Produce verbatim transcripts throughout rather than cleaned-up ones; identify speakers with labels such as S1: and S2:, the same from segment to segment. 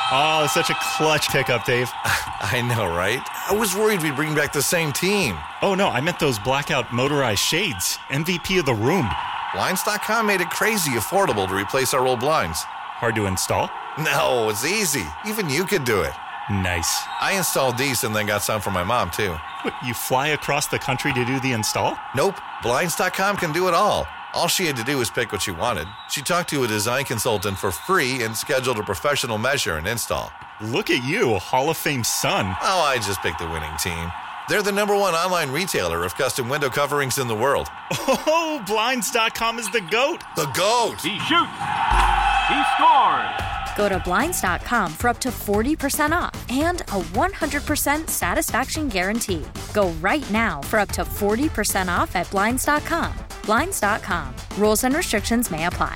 S1: Oh, such a clutch pickup, Dave.
S2: I know, right? I was worried we'd bring back the same team.
S1: Oh, no, I meant those blackout motorized shades. M V P of the room.
S2: Blinds dot com made it crazy affordable to replace our old blinds.
S1: Hard to install?
S2: No, it's easy. Even you could do it.
S1: Nice.
S2: I installed these and then got some for my mom, too.
S1: What, you fly across the country to do the install?
S2: Nope. Blinds dot com can do it all. All she had to do was pick what she wanted. She talked to a design consultant for free and scheduled a professional measure and install.
S1: Look at you, a Hall of Fame son.
S2: Oh, I just picked the winning team. They're the number one online retailer of custom window coverings in the world.
S1: Oh, Blinds dot com is the GOAT.
S2: The GOAT!
S3: He shoots! He scores!
S4: Go to Blinds dot com for up to forty percent off and a one hundred percent satisfaction guarantee. Go right now for up to forty percent off at Blinds dot com. Blinds dot com. Rules and restrictions may apply.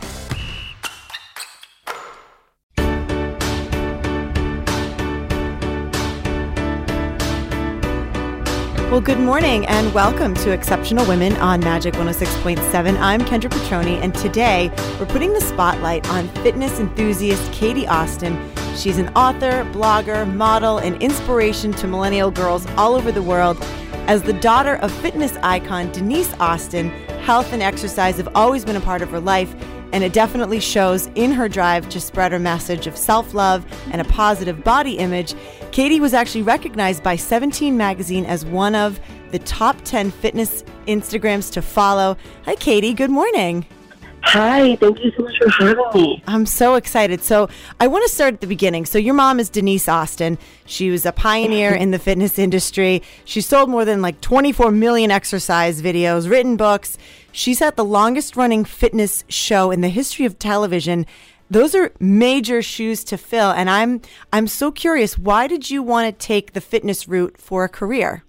S5: Well, good morning and welcome to Exceptional Women on Magic one oh six point seven. I'm Kendra Petroni, and today we're putting the spotlight on fitness enthusiast Katie Austin. She's an author, blogger, model, and inspiration to millennial girls all over the world. As the daughter of fitness icon Denise Austin, health and exercise have always been a part of her life, and it definitely shows in her drive to spread her message of self-love and a positive body image. Katie was actually recognized by Seventeen magazine as one of the top ten fitness Instagrams to follow. Hi, Katie. Good morning.
S6: Hi. Thank you so much for having me.
S5: I'm so excited. So I want to start at the beginning. So your mom is Denise Austin. She was a pioneer in the fitness industry. She sold more than like twenty-four million exercise videos, written books. She's had the longest running fitness show in the history of television. Those are major shoes to fill. And I'm I'm so curious, why did you want to take the fitness route for a career?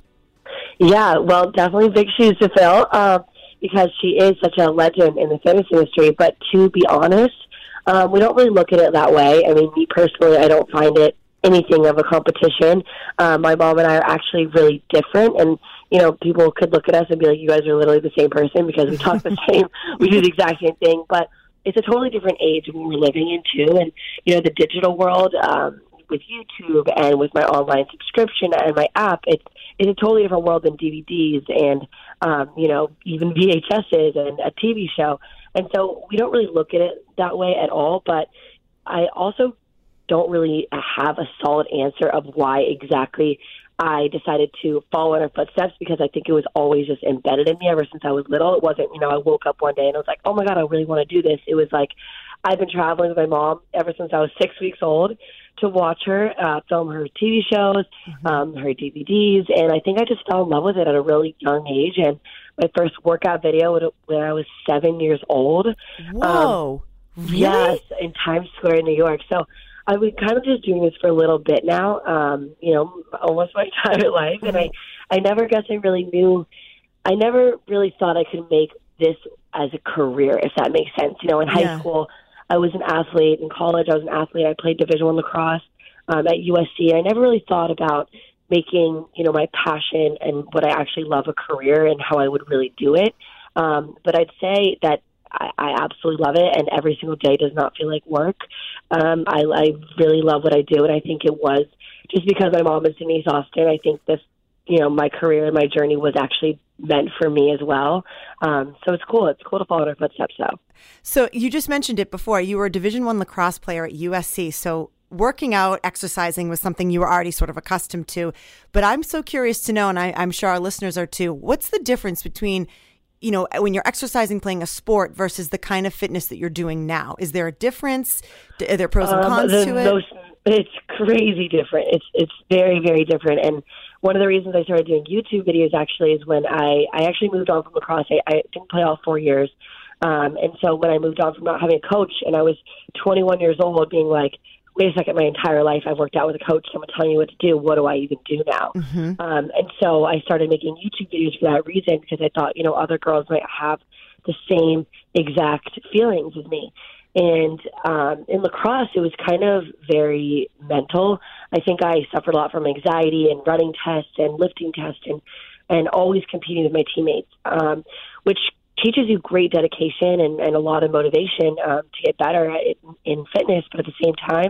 S6: Yeah, well, definitely big shoes to fill uh, because she is such a legend in the fitness industry. But to be honest, um, we don't really look at it that way. I mean, me personally, I don't find it anything of a competition. Uh, my mom and I are actually really different. And, you know, people could look at us and be like, you guys are literally the same person because we talk the same. We do the exact same thing. But it's a totally different age when we're living in, too. And, you know, the digital world um, with YouTube and with my online subscription and my app, it's, it's a totally different world than D V Ds and, um, you know, even V H S's and a T V show. And so we don't really look at it that way at all. But I also don't really have a solid answer of why exactly I decided to follow in her footsteps, because I think it was always just embedded in me ever since I was little. It wasn't, you know, I woke up one day and I was like, oh my God, I really want to do this. It was like, I've been traveling with my mom ever since I was six weeks old to watch her uh, film her T V shows, mm-hmm. um, her D V Ds. And I think I just fell in love with it at a really young age. And my first workout video when I was seven years old.
S5: Whoa. Um, really?
S6: Yes, in Times Square in New York. So I've been kind of just doing this for a little bit now, um, you know, almost my entire life. And I, I never guess I really knew, I never really thought I could make this as a career, if that makes sense. You know, in high
S5: Yeah.
S6: school, I was an athlete. In college, I was an athlete. I played Division One lacrosse um, at U S C. I never really thought about making, you know, my passion and what I actually love a career and how I would really do it. Um, but I'd say that I, I absolutely love it, and every single day does not feel like work. Um, I, I really love what I do, and I think it was just because my mom is Denise Austin. I think this, you know, my career and my journey was actually meant for me as well. Um, so it's cool. It's cool to follow in her footsteps, though.
S5: So you just mentioned it before. You were a Division One lacrosse player at U S C. So working out, exercising was something you were already sort of accustomed to. But I'm so curious to know, and I, I'm sure our listeners are too, what's the difference between, you know, when you're exercising, playing a sport versus the kind of fitness that you're doing now? Is there a difference? Are there pros and cons
S6: um,
S5: to it?
S6: Most, it's crazy different. It's it's very, very different. And one of the reasons I started doing YouTube videos actually is when I, I actually moved on from lacrosse. I, I didn't play all four years. Um, and so when I moved on from not having a coach and I was twenty-one years old being like, wait a second, my entire life I've worked out with a coach, someone telling me what to do. What do I even do now?
S5: Mm-hmm.
S6: Um, and so I started making YouTube videos for that reason, because I thought, you know, other girls might have the same exact feelings as me. And um, in lacrosse, it was kind of very mental. I think I suffered a lot from anxiety and running tests and lifting tests and, and always competing with my teammates, um, which teaches you great dedication and, and a lot of motivation um, to get better at, in fitness. But at the same time,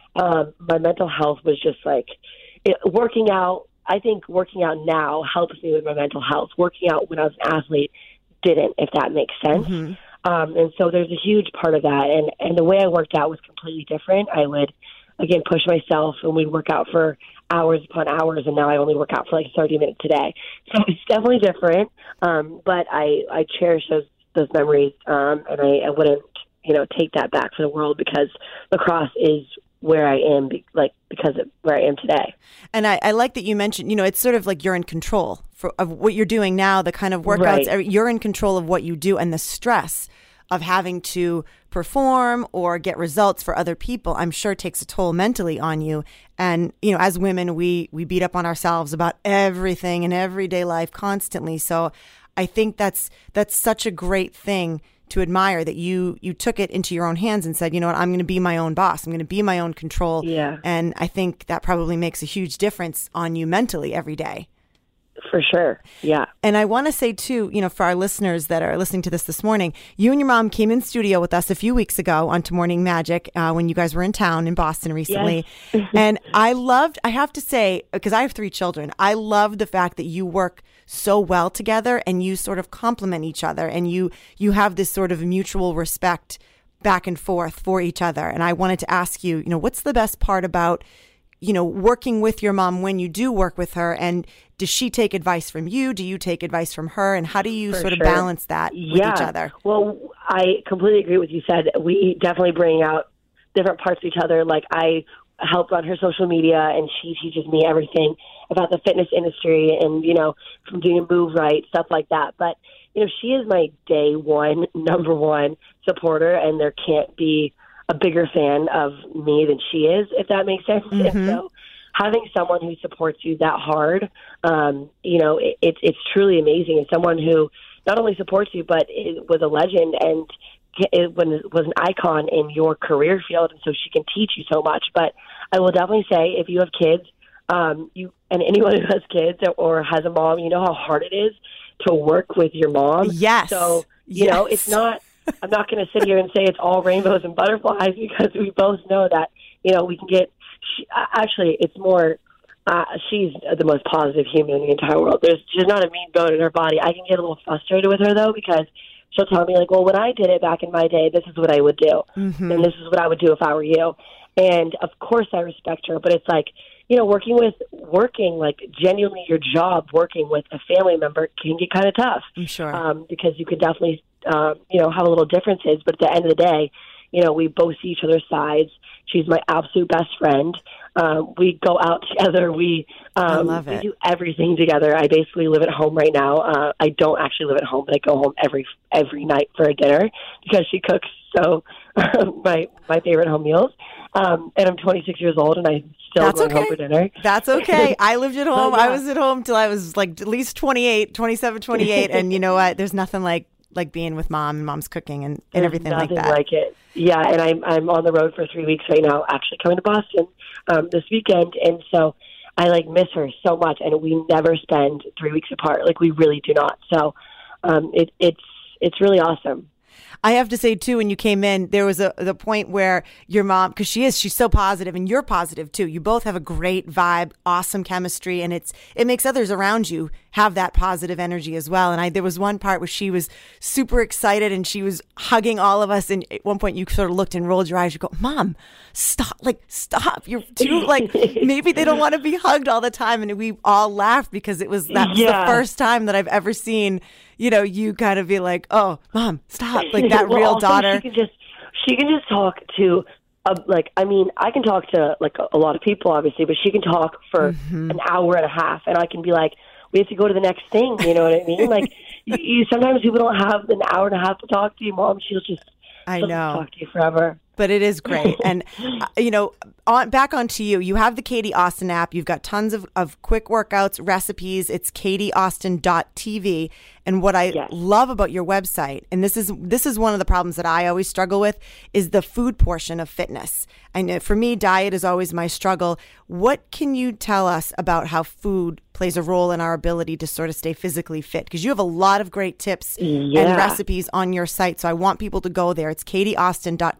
S6: um, my mental health was just like it, working out. I think working out now helps me with my mental health. Working out when I was an athlete didn't, if that makes sense. Mm-hmm. Um, and so there's a huge part of that. And, and the way I worked out was completely different. I would, again, push myself, and we'd work out for hours upon hours, and now I only work out for like thirty minutes a day. So it's definitely different, um, but I, I cherish those those memories, um, and I, I wouldn't, you know, take that back for the world, because lacrosse is where I am, be, like because of where I am today.
S5: And I, I like that you mentioned, you know, it's sort of like you're in control for, of what you're doing now, the kind of workouts, right. You're in control of what you do, and the stress of having to perform or get results for other people, I'm sure takes a toll mentally on you. And, you know, as women, we, we beat up on ourselves about everything in everyday life constantly. So I think that's, that's such a great thing to admire, that you, you took it into your own hands and said, you know what, I'm going to be my own boss. I'm going to be my own control.
S6: Yeah.
S5: And I think that probably makes a huge difference on you mentally every day.
S6: For sure. Yeah.
S5: And I want to say too, you know, for our listeners that are listening to this this morning, you and your mom came in studio with us a few weeks ago on To Morning Magic uh, when you guys were in town in Boston recently. Yes. And I loved, I have to say, because I have three children, I love the fact that you work so well together and you sort of complement each other, and you, you have this sort of mutual respect back and forth for each other. And I wanted to ask you, you know, what's the best part about, you know, working with your mom when you do work with her? And does she take advice from you? Do you take advice from her? And how do you
S6: For
S5: sort
S6: sure.
S5: of balance that with
S6: yeah.
S5: each other?
S6: Well, I completely agree with what you said. We definitely bring out different parts of each other. Like, I help run her social media, and she teaches me everything about the fitness industry and, you know, from doing a move right, stuff like that. But, you know, she is my day one, number one supporter, and there can't be a bigger fan of me than she is, if that makes sense. Mm-hmm. And so having someone who supports you that hard, um, you know, it, it's it's truly amazing. And someone who not only supports you, but is, was a legend and it was an icon in your career field, and so she can teach you so much. But I will definitely say, if you have kids, um, you and anyone who has kids or has a mom, you know how hard it is to work with your mom.
S5: Yes.
S6: So, you
S5: yes.
S6: know, it's not, I'm not going to sit here and say it's all rainbows and butterflies, because we both know that, you know, we can get, she, actually, it's more, uh, she's the most positive human in the entire world. There's, she's not a mean bone in her body. I can get a little frustrated with her, though, because she'll tell me, like, well, when I did it back in my day, this is what I would do. Mm-hmm. And this is what I would do if I were you. And, of course, I respect her. But it's like, you know, working with, working, like, genuinely your job, working with a family member can get kind of tough.
S5: I'm sure.
S6: Um, because you could definitely, um, you know, have a little differences. But at the end of the day, you know, we both see each other's sides. She's my absolute best friend. Um, we go out together. We um,
S5: I love it.
S6: We do everything together. I basically live at home right now. Uh, I don't actually live at home, but I go home every every night for a dinner because she cooks so my my favorite home meals. Um, and I'm twenty-six years old, and I still
S5: That's
S6: go
S5: okay.
S6: home for dinner.
S5: That's okay. I lived at home.
S6: Oh, yeah.
S5: I was at home till I was like at least twenty-eight, twenty-seven, twenty-eight. And you know what? There's nothing like like being with mom and mom's cooking and, and
S6: There's
S5: everything like
S6: nothing
S5: that.
S6: like it. Yeah, and I'm I'm on the road for three weeks right now, actually coming to Boston um, this weekend, and so I like miss her so much, and we never spend three weeks apart. Like, we really do not. So um, it, it's it's really awesome.
S5: I have to say, too, when you came in, there was a the point where your mom, because she is, she's so positive, and you're positive, too. You both have a great vibe, awesome chemistry, and it's it makes others around you have that positive energy as well. And I there was one part where she was super excited, and she was hugging all of us, and at one point you sort of looked and rolled your eyes. You go, Mom, stop, like, stop. You're too, like, maybe they don't want to be hugged all the time. And we all laughed because it was, that was
S6: yeah.
S5: the first time that I've ever seen, you know, you kind of be like, oh, Mom, stop. Like that
S6: well,
S5: real
S6: also,
S5: daughter.
S6: She can just she can just talk to, uh, like, I mean, I can talk to, like, a, a lot of people, obviously, but she can talk for mm-hmm. an hour and a half, and I can be like, we have to go to the next thing, you know what I mean? Like, you, you sometimes people don't have an hour and a half to talk to you. Mom, she'll just,
S5: I
S6: she'll
S5: know.
S6: just talk to you forever.
S5: But it is great. And, uh, you know, on back onto you, you have the Katie Austin app. You've got tons of, of quick workouts, recipes. It's katie austin dot t v. And what I
S6: yes.
S5: love about your website, and this is this is one of the problems that I always struggle with, is the food portion of fitness. And for me, diet is always my struggle. What can you tell us about how food plays a role in our ability to sort of stay physically fit? Because you have a lot of great tips
S6: yeah.
S5: and recipes on your site. So I want people to go there. It's katie austin dot t v.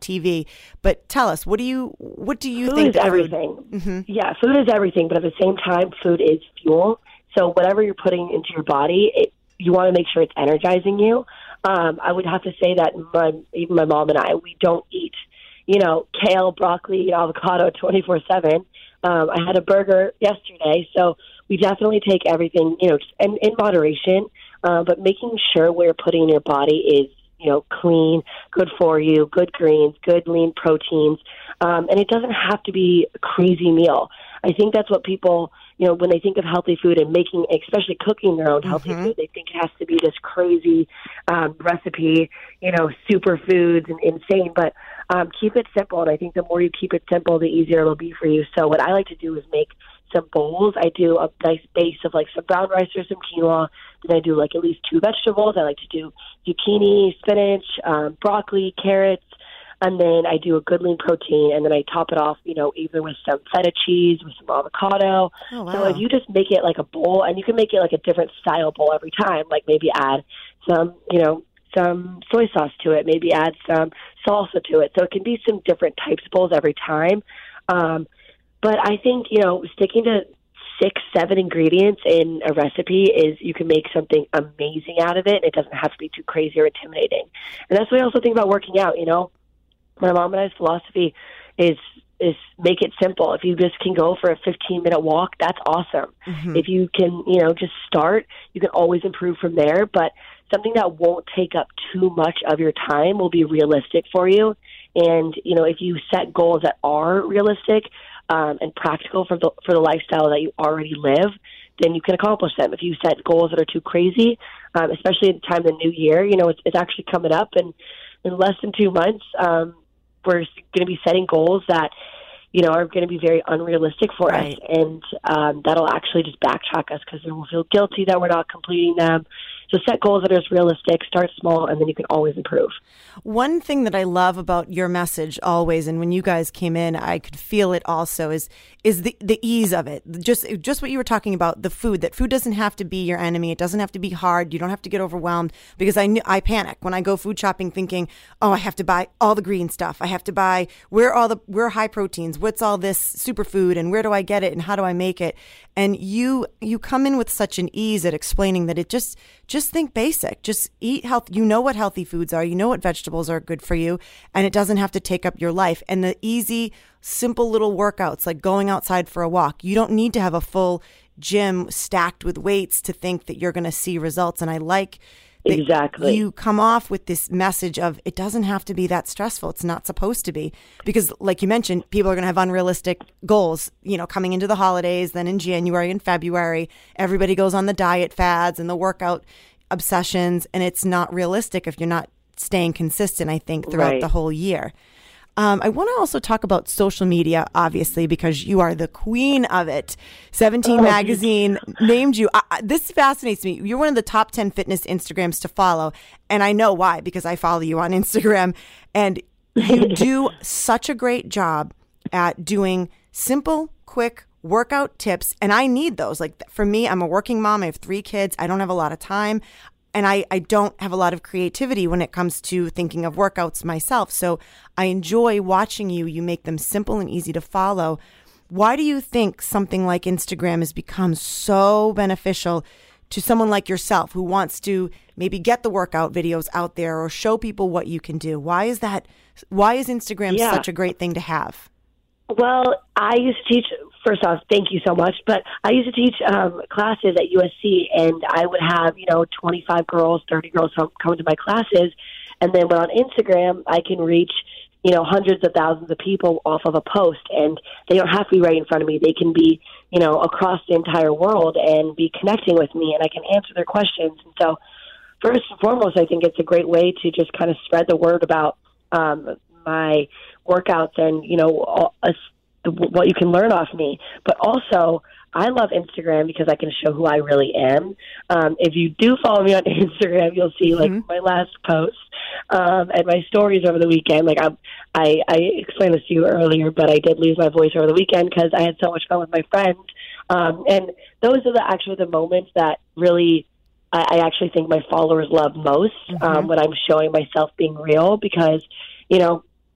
S5: But tell us, what do you what do you
S6: food
S5: think?
S6: Is everything.
S5: Mm-hmm.
S6: Yeah, food is everything, but at the same time, food is fuel. So whatever you're putting into your body, it, you want to make sure it's energizing you. Um, I would have to say that my, even my mom and I, we don't eat, you know, kale, broccoli, avocado twenty-four seven. Um, I had a burger yesterday, so we definitely take everything, you know, in, in moderation, uh, but making sure what you're putting in your body is, you know, clean, good for you, good greens, good lean proteins, um, and it doesn't have to be a crazy meal. I think that's what people, you know, when they think of healthy food and making, especially cooking their own healthy
S5: Mm-hmm.
S6: food, they think it has to be this crazy um, recipe, you know, superfoods and insane. But um, keep it simple, and I think the more you keep it simple, the easier it'll be for you. So what I like to do is make some bowls. I do a nice base of like some brown rice or some quinoa. Then I do like at least two vegetables. I like to do zucchini, spinach, um, broccoli, carrots. And then I do a good lean protein, and then I top it off, you know, either with some feta cheese, with some avocado.
S5: Oh, wow.
S6: So if you just make it like a bowl, and you can make it like a different style bowl every time, like maybe add some, you know, some soy sauce to it, maybe add some salsa to it. So it can be some different types of bowls every time. Um, but I think, you know, sticking to six, seven ingredients in a recipe is you can make something amazing out of it, and it doesn't have to be too crazy or intimidating. And that's what I also think about working out, you know. My mom and I's philosophy is is make it simple. If you just can go for a fifteen minute walk, that's awesome. Mm-hmm. If you can, you know, just start, you can always improve from there. But something that won't take up too much of your time will be realistic for you. And, you know, if you set goals that are realistic um, and practical for the for the lifestyle that you already live, then you can accomplish them. If you set goals that are too crazy, um, especially at the time of the new year, you know, it's, it's actually coming up, and in less than two months, um, we're going to be setting goals that, you know, are going to be very unrealistic for right. us. And um, that'll actually just backtrack us because then we'll feel guilty that we're not completing them. So set goals that are realistic, start small, and then you can always improve.
S5: One thing that I love about your message always, and when you guys came in, I could feel it also, is is the, the ease of it. Just just what you were talking about, the food, that food doesn't have to be your enemy. It doesn't have to be hard. You don't have to get overwhelmed, because I knew, I panic when I go food shopping thinking, oh, I have to buy all the green stuff. I have to buy, where are all the, where are high proteins? What's all this superfood, and where do I get it, and how do I make it? And you you come in with such an ease at explaining that it just, just think basic. Just eat health. You know what healthy foods are. You know what vegetables are good for you, and it doesn't have to take up your life. And the easy, simple little workouts like going outside for a walk. You don't need to have a full gym stacked with weights to think that you're going to see results. And I like that
S6: exactly.
S5: you come off with this message of it doesn't have to be that stressful. It's not supposed to be, because like you mentioned, people are going to have unrealistic goals, you know, coming into the holidays. Then in January and February, everybody goes on the diet fads and the workout obsessions, and it's not realistic if you're not staying consistent, I think, throughout
S6: right.
S5: the whole year. Um, I want to also talk about social media, obviously, because you are the queen of it. seventeen
S6: oh,
S5: Magazine named you. I, this fascinates me. You're one of the top ten fitness Instagrams to follow. And I know why, because I follow you on Instagram. And you do such a great job at doing simple, quick workout tips. And I need those. Like for me, I'm a working mom. I have three kids. I don't have a lot of time. And I, I don't have a lot of creativity when it comes to thinking of workouts myself. So I enjoy watching you. You make them simple and easy to follow. Why do you think something like Instagram has become so beneficial to someone like yourself who wants to maybe get the workout videos out there or show people what you can do? Why is that? Why is Instagram
S6: yeah.
S5: such a great thing to have?
S6: Well, I used to teach, first off, thank you so much, but I used to teach um, classes at U S C, and I would have, you know, twenty-five girls, thirty girls come, come to my classes, and then when on Instagram, I can reach, you know, hundreds of thousands of people off of a post, and they don't have to be right in front of me. They can be, you know, across the entire world and be connecting with me, and I can answer their questions. And so, first and foremost, I think it's a great way to just kind of spread the word about um, my workouts and, you know, all, uh, what you can learn off me. But also, I love Instagram because I can show who I really am. Um, if you do follow me on Instagram, you'll see like mm-hmm. my last post um, and my stories over the weekend. Like I, I, I explained this to you earlier, but I did lose my voice over the weekend because I had so much fun with my friends. Um, and those are the actually the moments that really I, I actually think my followers love most mm-hmm. um, when I'm showing myself being real, because, you know,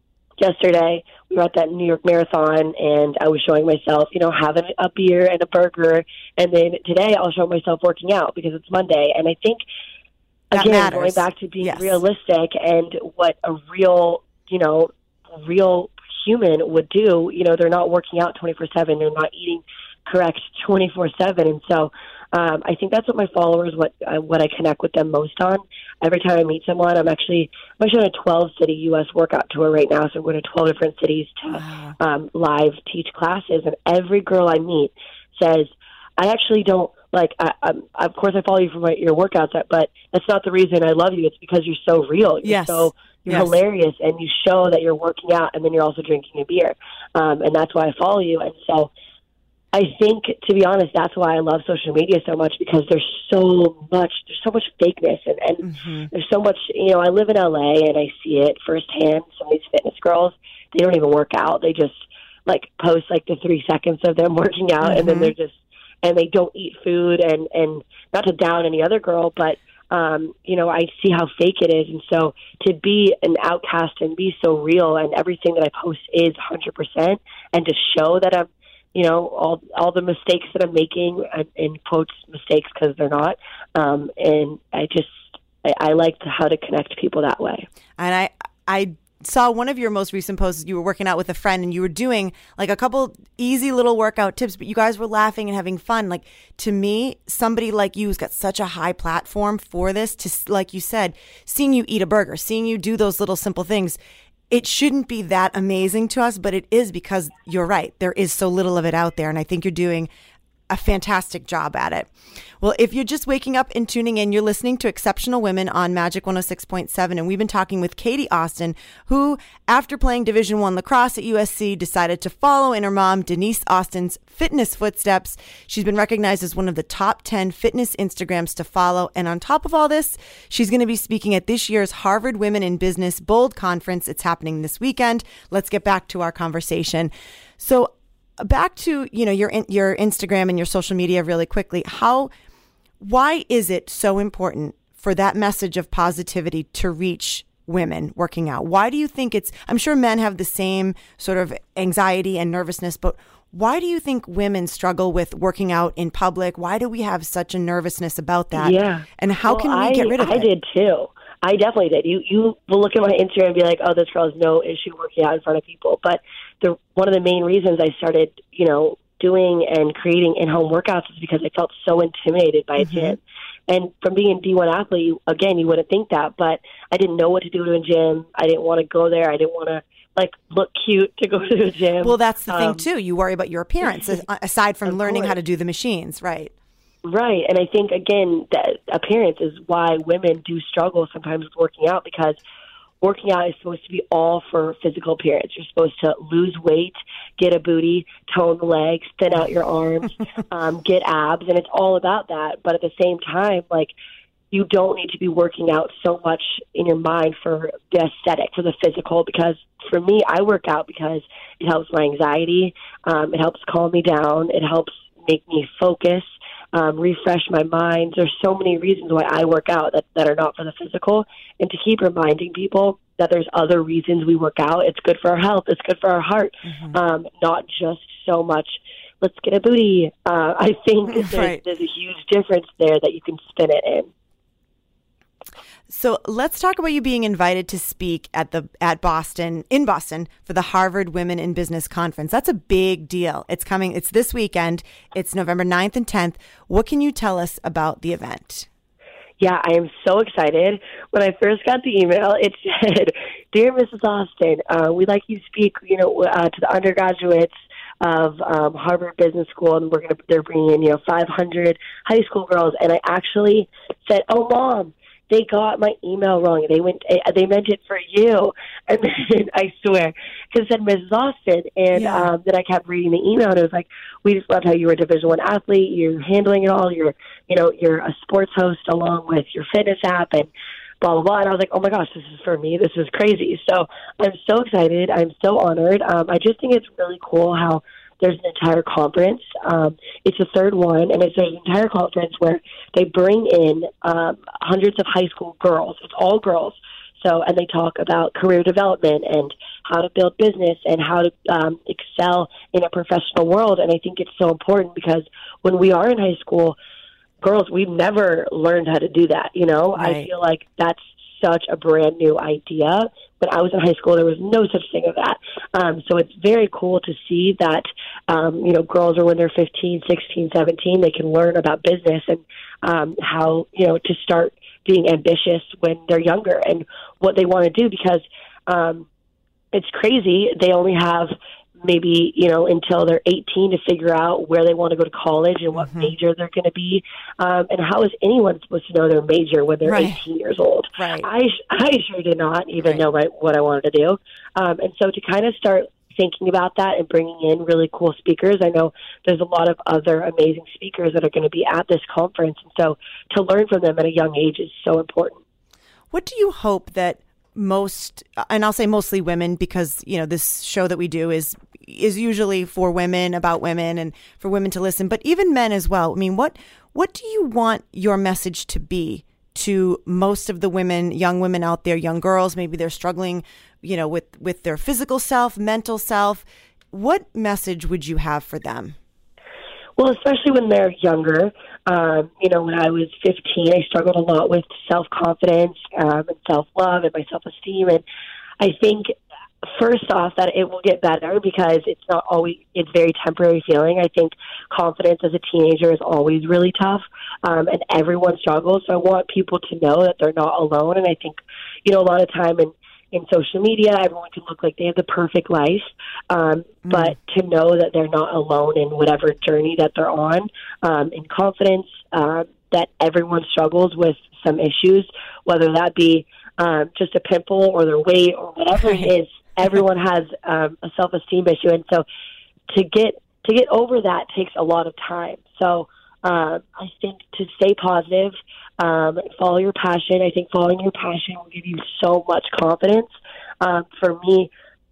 S6: yesterday we were at that New York Marathon, and I was showing myself, you know, having a beer and a burger. And then today I'll show myself working out because it's Monday. And I think,
S5: That
S6: again,
S5: matters.
S6: going back to being
S5: Yes.
S6: realistic and what a real, you know, real human would do, you know, they're not working out twenty-four seven. They're not eating correct twenty-four seven. And so um, I think that's what my followers, what uh, what I connect with them most on. Every time I meet someone, I'm actually I'm actually on a twelve-city U S workout tour right now, so I'm going to twelve different cities to
S5: Wow.
S6: um, live teach classes. And every girl I meet says, I actually don't, like, I, I'm, of course I follow you for my, your workouts, but that's not the reason I love you. It's because you're so real. You're
S5: Yes.
S6: so You're
S5: Yes.
S6: hilarious, and you show that you're working out, and then you're also drinking a beer. Um, and that's why I follow you. And so I think, to be honest, that's why I love social media so much, because there's so much, there's so much fakeness, and, and
S5: Mm-hmm.
S6: there's so much, you know, I live in L A, and I see it firsthand. Some of these fitness girls, they don't even work out. They just, like, post, like, the three seconds of them working out,
S5: Mm-hmm.
S6: and then they're just, and they don't eat food, and, and not to down any other girl, but Um, you know, I see how fake it is. And so to be an outcast and be so real, and everything that I post is one hundred percent, and to show that I'm, you know, all all the mistakes that I'm making, in quotes, mistakes, because they're not. Um, and I just, I, I like to, how to connect people that way.
S5: And I, I saw one of your most recent posts. You were working out with a friend, and you were doing like a couple easy little workout tips, but you guys were laughing and having fun. Like, to me, somebody like you who's got such a high platform for this, to, like you said, seeing you eat a burger, seeing you do those little simple things, it shouldn't be that amazing to us, but it is, because you're right. There is so little of it out there. And I think you're doing a fantastic job at it. Well, if you're just waking up and tuning in, you're listening to Exceptional Women on Magic one oh six point seven. And we've been talking with Katie Austin, who, after playing Division One lacrosse at U S C, decided to follow in her mom, Denise Austin's fitness footsteps. She's been recognized as one of the top ten fitness Instagrams to follow. And on top of all this, she's going to be speaking at this year's Harvard Women in Business Bold Conference. It's happening this weekend. Let's get back to our conversation. So back to, you know, your your Instagram and your social media really quickly. How, why is it so important for that message of positivity to reach women working out? Why do you think it's, I'm sure men have the same sort of anxiety and nervousness, but why do you think women struggle with working out in public? Why do we have such a nervousness about that?
S6: Yeah.
S5: And how
S6: Well,
S5: can we
S6: I,
S5: get rid of
S6: I
S5: it?
S6: I did too. I definitely did. You you will look at my Instagram and be like, oh, this girl has no issue working out in front of people. But the one of the main reasons I started, you know, doing and creating in-home workouts is because I felt so intimidated by
S5: Mm-hmm.
S6: a gym. And from being a D one athlete, you, again, you wouldn't think that, but I didn't know what to do to a gym. I didn't want to go there. I didn't want to, like, look cute to go to a gym.
S5: Well, that's the
S6: Um,
S5: thing too. You worry about your appearance as- aside from
S6: Of
S5: learning how
S6: course.
S5: to do the machines, right?
S6: Right. And I think, again, that appearance is why women do struggle sometimes with working out, because working out is supposed to be all for physical appearance. You're supposed to lose weight, get a booty, tone the legs, thin out your arms, um, get abs, and it's all about that. But at the same time, like, you don't need to be working out so much in your mind for the aesthetic, for the physical, because for me, I work out because it helps my anxiety. Um, it helps calm me down. It helps make me focus. Um, refresh my mind. There's so many reasons why I work out that, that are not for the physical, and to keep reminding people that there's other reasons we work out. It's good for our health. It's good for our heart. Mm-hmm. Um, not just so much, let's get a booty. Uh, I think there's,
S5: Right.
S6: there's a huge difference there that you can spin it in.
S5: So let's talk about you being invited to speak at the at Boston in Boston for the Harvard Women in Business Conference. That's a big deal. It's coming. It's this weekend. It's November ninth and tenth. What can you tell us about the event?
S6: Yeah, I am so excited. When I first got the email, it said, "Dear Missus Austin, uh, we'd like you to speak, you know, uh, to the undergraduates of um, Harvard Business School, and we're gonna they're bringing in, you know, five hundred high school girls." And I actually said, "Oh, Mom, they got my email wrong. They went. They meant it for you." And then I swear, because it said Missus Austin, and
S5: Yeah.
S6: um, then I kept reading the email, and it was like, "We just loved how you were a Division One athlete. You're handling it all. You're, you know, you're a sports host along with your fitness app, and blah blah blah." And I was like, "Oh my gosh, this is for me. This is crazy." So I'm so excited. I'm so honored. Um, I just think it's really cool how there's an entire conference. Um, it's the third one, and it's there's an entire conference where they bring in um, hundreds of high school girls. It's all girls. So, and they talk about career development and how to build business and how to um, excel in a professional world. And I think it's so important because when we are in high school, girls, we've never learned how to do that. You know,
S5: Right.
S6: I feel like that's such a brand new idea. When I was in high school, there was no such thing as that. Um, so it's very cool to see that, um, you know, girls are when they're fifteen, sixteen, seventeen, they can learn about business and um, how, you know, to start being ambitious when they're younger and what they want to do because um, it's crazy. They only have maybe, you know, until they're eighteen to figure out where they want to go to college and what mm-hmm. major they're going to be. Um, and how is anyone supposed to know their major when they're right. eighteen years old?
S5: Right.
S6: I, I sure did not even
S5: right.
S6: know my, what I wanted to do. Um, and so to kind of start thinking about that and bringing in really cool speakers, I know there's a lot of other amazing speakers that are going to be at this conference. And so to learn from them at a young age is so important.
S5: What do you hope that most, and I'll say mostly women, because, you know, this show that we do is is usually for women, about women, and for women to listen, but even men as well. I mean, what what do you want your message to be to most of the women, young women out there, young girls? Maybe they're struggling, you know, with, with their physical self, mental self. What message would you have for them?
S6: Well, especially when they're younger. Um, you know, when I was fifteen, I struggled a lot with self-confidence um, and self-love and my self-esteem. And I think, first off, that it will get better because it's not always, it's very temporary feeling. I think confidence as a teenager is always really tough, um, and everyone struggles. So I want people to know that they're not alone. And I think, you know, a lot of time in, in social media, everyone can look like they have the perfect life, um, mm. but to know that they're not alone in whatever journey that they're on, um, in confidence, uh, that everyone struggles with some issues, whether that be um, just a pimple or their weight or whatever it is. Everyone has um, a self-esteem issue, and so to get to get over that takes a lot of time. So uh, I think to stay positive, um, follow your passion. I think following your passion will give you so much confidence. Um, for me,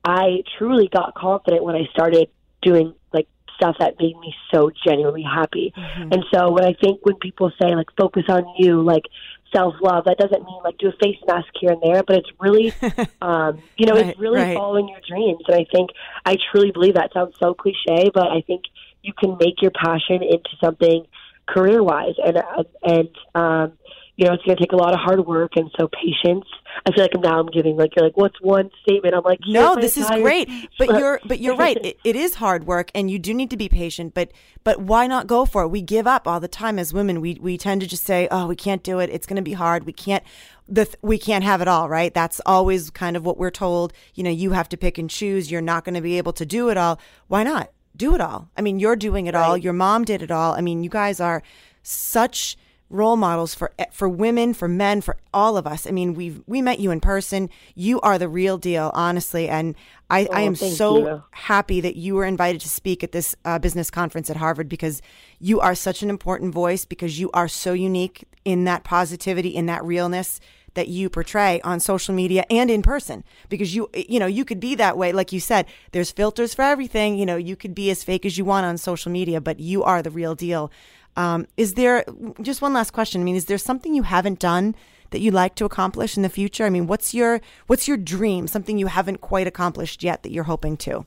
S6: I truly got confident when I started doing like stuff that made me so genuinely happy. Mm-hmm. And so when I think when people say like focus on you, like self-love, that doesn't mean like do a face mask here and there, but it's really, um, you know, right, it's really right. following your dreams. And I think, I truly believe that sounds so cliche, but I think you can make your passion into something career-wise. And, uh, and um, you know, it's going to take a lot of hard work and so patience. I feel like now I'm giving like, you're like, what's one statement? I'm like,
S5: no, this is great. But you're, but you're right. It, it is hard work and you do need to be patient, but, but why not go for it? We give up all the time as women. We, we tend to just say, oh, we can't do it. It's going to be hard. We can't, the, we can't have it all, right? That's always kind of what we're told. You know, you have to pick and choose. You're not going to be able to do it all. Why not do it all? I mean, you're doing it right. all. Your mom did it all. I mean, you guys are such role models for for women, for men, for all of us. I mean, we've we met you in person. You are the real deal, honestly. And I, oh, I am so you. happy that you were invited to speak at this uh, business conference at Harvard, because you are such an important voice, because you are so unique in that positivity, in that realness that you portray on social media and in person, because you, you know, you could be that way. Like you said, there's filters for everything. You know, you could be as fake as you want on social media, but you are the real deal. Um, is there, just one last question, I mean, is there something you haven't done that you'd like to accomplish in the future? I mean, what's your what's your dream, something you haven't quite accomplished yet that you're hoping to?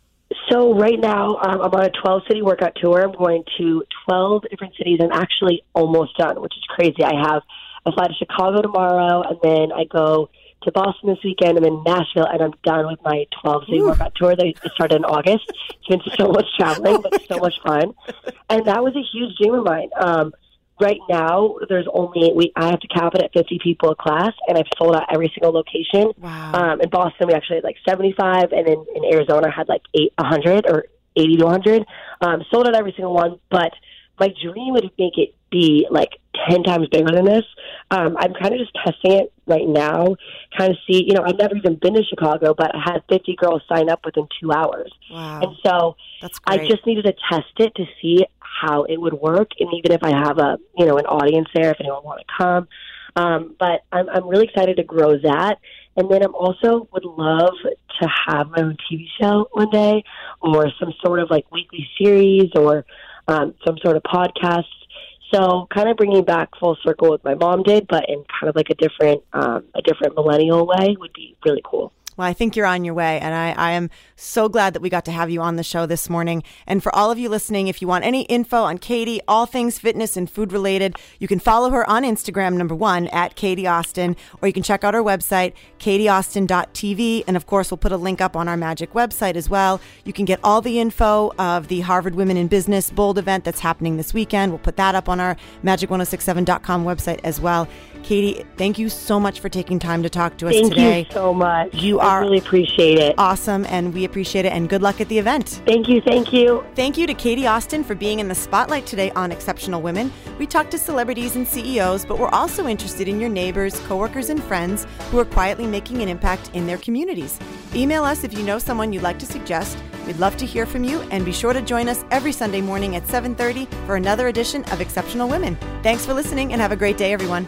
S6: So right now, um, I'm on a twelve-city workout tour. I'm going to twelve different cities. I'm actually almost done, which is crazy. I have, I fly to Chicago tomorrow, and then I go to Boston this weekend, and then Nashville, and I'm done with my twelve-city workout tour that started in August. It's been so much traveling, but so much fun. And that was a huge dream of mine. Um, right now, there's only, we I have to cap it at fifty people a class, and I've sold out every single location.
S5: Wow.
S6: Um, in Boston, we actually had like seventy-five, and in, in Arizona, I had like eight, one hundred or eighty to one hundred. Um, sold out every single one, but my dream would make it be like ten times bigger than this. Um, I'm kind of just testing it right now, kind of see, you know, I've never even been to Chicago, but I had fifty girls sign up within two hours.
S5: Wow.
S6: And so
S5: That's great.
S6: I just needed to test it to see how it would work. And even if I have a, you know, an audience there, if anyone want to come. Um, but I'm, I'm really excited to grow that. And then I'm also would love to have my own T V show one day, or some sort of like weekly series, or um, some sort of podcast. So kind of bringing back full circle what my mom did, but in kind of like a different, um, a different millennial way would be really cool.
S5: Well, I think you're on your way, and I, I am so glad that we got to have you on the show this morning. And for all of you listening, if you want any info on Katie, all things fitness and food related, you can follow her on Instagram, number one, at Katie Austin, or you can check out her website, katie austin dot t v. And of course, we'll put a link up on our Magic website as well. You can get all the info of the Harvard Women in Business Bold event that's happening this weekend. We'll put that up on our magic ten sixty-seven dot com website as well. Katie, thank you so much for taking time to talk to us
S6: thank
S5: today.
S6: Thank you so much.
S5: You
S6: I
S5: are
S6: really appreciate it.
S5: Awesome, and we appreciate it, and good luck at the event.
S6: Thank you, thank you.
S5: Thank you to Katie Austin for being in the spotlight today on Exceptional Women. We talked to celebrities and C E Os, but we're also interested in your neighbors, coworkers, and friends who are quietly making an impact in their communities. Email us if you know someone you'd like to suggest. We'd love to hear from you, and be sure to join us every Sunday morning at seven thirty for another edition of Exceptional Women. Thanks for listening, and have a great day, everyone.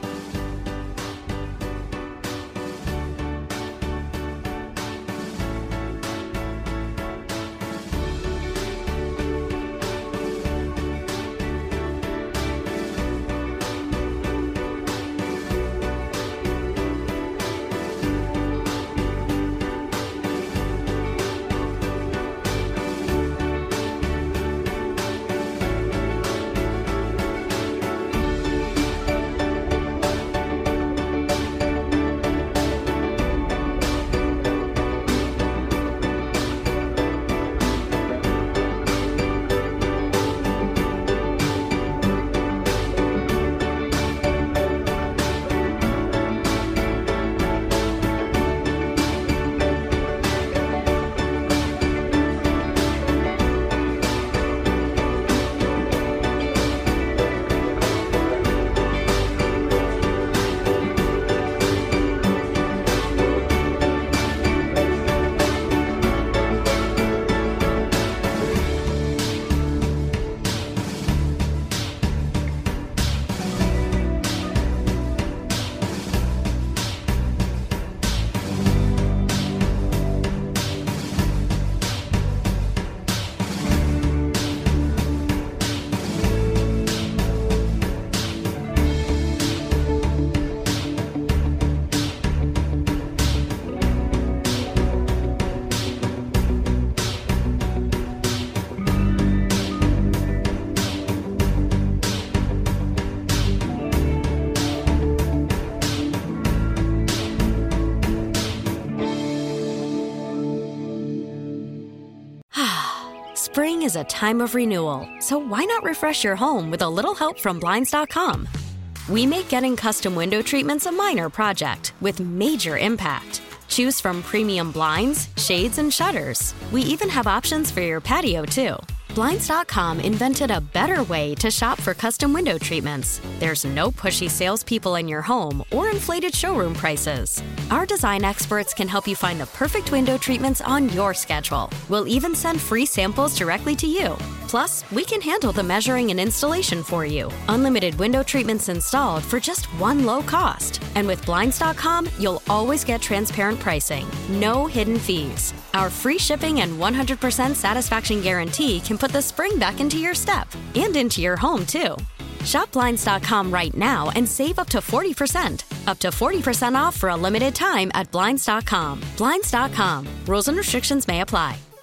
S4: Spring is a time of renewal, so why not refresh your home with a little help from Blinds dot com? We make getting custom window treatments a minor project with major impact. Choose from premium blinds, shades, and shutters. We even have options for your patio, too. Blinds dot com invented a better way to shop for custom window treatments. There's no pushy salespeople in your home or inflated showroom prices. Our design experts can help you find the perfect window treatments on your schedule. We'll even send free samples directly to you. Plus, we can handle the measuring and installation for you. Unlimited window treatments installed for just one low cost. And with Blinds dot com, you'll always get transparent pricing. No hidden fees. Our free shipping and one hundred percent satisfaction guarantee can put the spring back into your step and into your home, too. Shop Blinds dot com right now and save up to forty percent. Up to forty percent off for a limited time at Blinds dot com. Blinds dot com. Rules and restrictions may apply.